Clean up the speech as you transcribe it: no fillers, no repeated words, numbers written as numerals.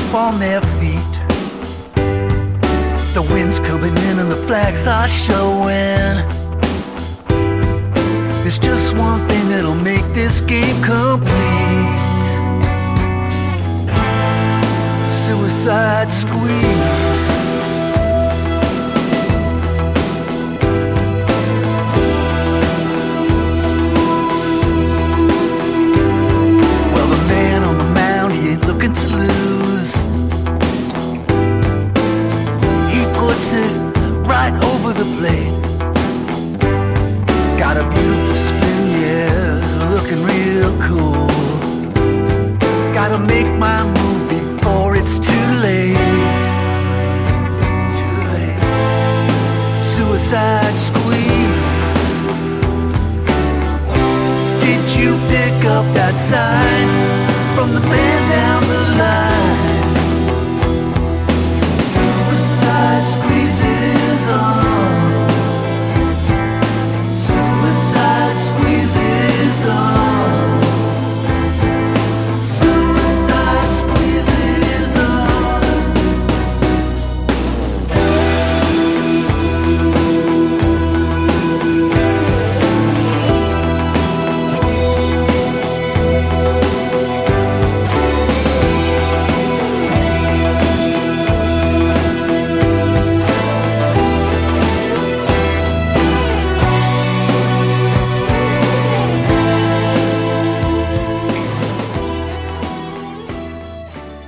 on their feet. The wind's coming in and the flags are showing. There's just one thing that'll make this game complete. Suicide squeeze. Looking to lose. He puts it right over the plate. Got a beautiful spin, yeah, looking real cool. Gotta make my move before it's too late. Too late. Suicide squeeze. Did you pick up that sign from the man down the line?